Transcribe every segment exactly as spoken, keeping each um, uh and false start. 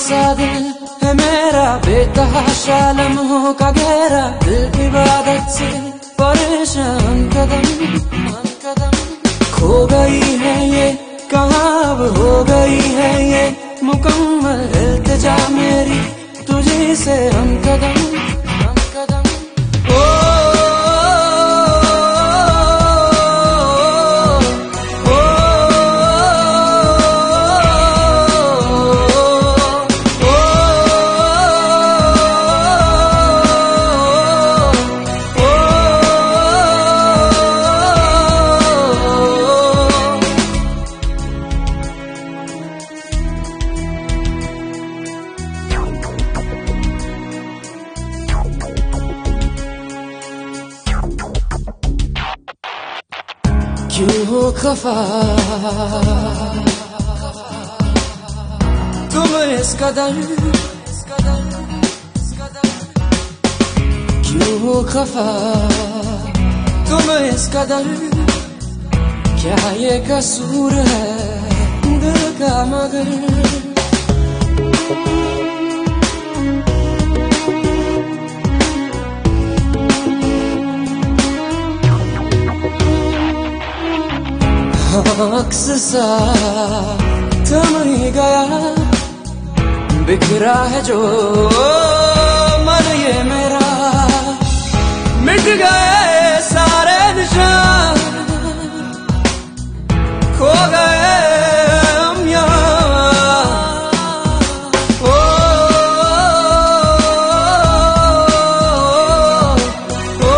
सा दिल है मेरा, बेतहाशा लम्हों का घेरा, दिल इबादत से परेशान कदम कदम। खो गई है ये कहाँ अब हो गई है ये मुकम्मल इल्तिजा मेरी तुझी से हम कदम हम कदम। ओ क्यों हो खफा तुम इस कदर, क्यों हो खफा तुम इस कदर, क्या ये कसूर है दिल का मगर। अक्स सा थम ही गया, बिखरा है जो मन ये मेरा, मिट गए सारे निशान, खो गए हम यहाँ। ओ, ओ,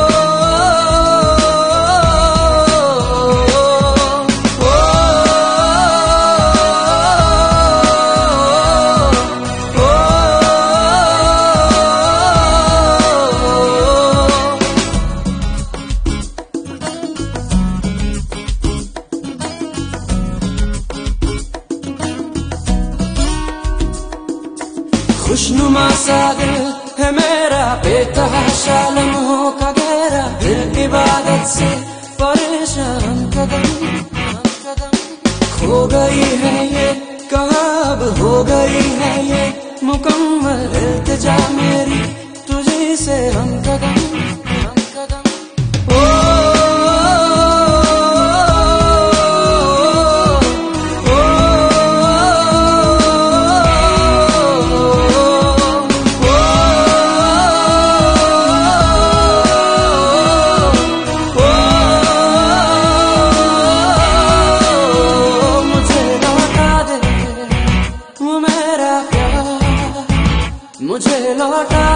खुशनुमा सा दिल है मेरा, बेतहाशा लम्हों का घेरा, दिल इबादत से परेशान कदम कदम। खो गई है ये कहाँ अब हो गई है ये मुकम्मल इल्तिजा मेरी तुझी से हम कदम हम कदम। ओ मुझे लौटा